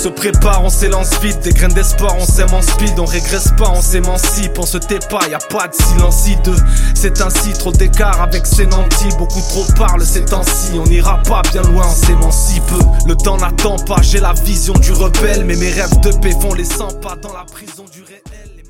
se prépare, on s'élance vite. Des graines d'espoir, on sème en speed. On régresse pas, on s'émancipe. On se tait pas, y'a pas de silence hideux. C'est ainsi, trop d'écart avec ses nantis. Beaucoup trop parlent ces temps-ci. On n'ira pas bien loin, on s'émancipe. Le temps n'attend pas, j'ai la vision du rebelle. Mais mes rêves de paix font les 100 pas dans la prison du réel.